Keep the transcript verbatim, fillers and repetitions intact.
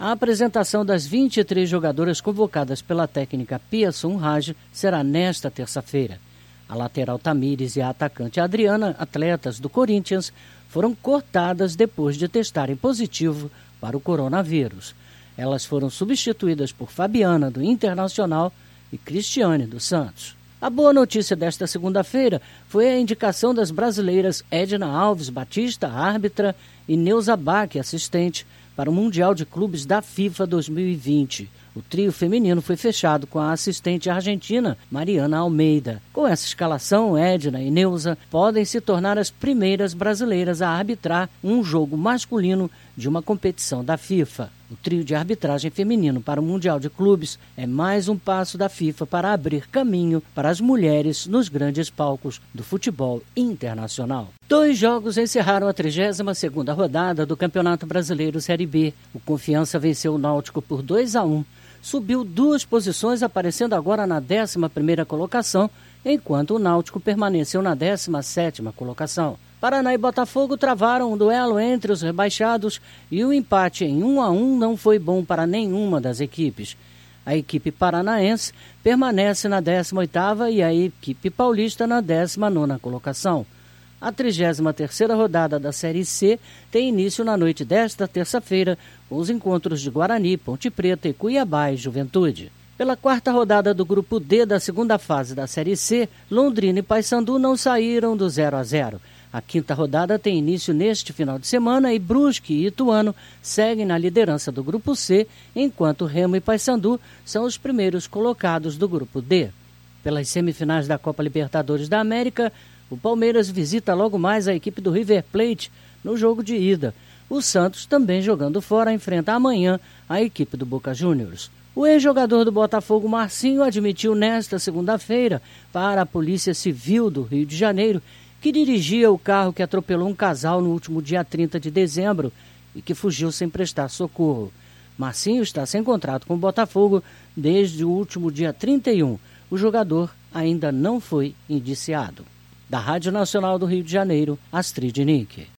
A apresentação das vinte e três jogadoras convocadas pela técnica Pia Sundhage será nesta terça-feira. A lateral Tamires e a atacante Adriana, atletas do Corinthians, foram cortadas depois de testarem positivo para o coronavírus. Elas foram substituídas por Fabiana, do Internacional, e Cristiane, do Santos. A boa notícia desta segunda-feira foi a indicação das brasileiras Edna Alves Batista, árbitra, e Neuza Bach, assistente, para o Mundial de Clubes da FIFA dois mil e vinte. O trio feminino foi fechado com a assistente argentina Mariana Almeida. Com essa escalação, Edna e Neuza podem se tornar as primeiras brasileiras a arbitrar um jogo masculino de uma competição da FIFA. O trio de arbitragem feminino para o Mundial de Clubes é mais um passo da FIFA para abrir caminho para as mulheres nos grandes palcos do futebol internacional. Dois jogos encerraram a trigésima segunda rodada do Campeonato Brasileiro Série B. O Confiança venceu o Náutico por dois a um. Subiu duas posições, aparecendo agora na décima primeira colocação, enquanto o Náutico permaneceu na décima sétima colocação. Paraná e Botafogo travaram um duelo entre os rebaixados e o empate em um a um não foi bom para nenhuma das equipes. A equipe paranaense permanece na décima oitava e a equipe paulista na décima nona colocação. A trigésima terceira rodada da Série C tem início na noite desta terça-feira com os encontros de Guarani, Ponte Preta e Cuiabá e Juventude. Pela quarta rodada do Grupo D da segunda fase da Série C, Londrina e Paysandu não saíram do zero a zero. A quinta rodada tem início neste final de semana e Brusque e Ituano seguem na liderança do Grupo C, enquanto Remo e Paysandu são os primeiros colocados do Grupo D. Pelas semifinais da Copa Libertadores da América, o Palmeiras visita logo mais a equipe do River Plate no jogo de ida. O Santos, também jogando fora, enfrenta amanhã a equipe do Boca Juniors. O ex-jogador do Botafogo, Marcinho, admitiu nesta segunda-feira para a Polícia Civil do Rio de Janeiro que dirigia o carro que atropelou um casal no último dia trinta de dezembro e que fugiu sem prestar socorro. Marcinho está sem contrato com o Botafogo desde o último dia trinta e um. O jogador ainda não foi indiciado. Da Rádio Nacional do Rio de Janeiro, Astrid Nick.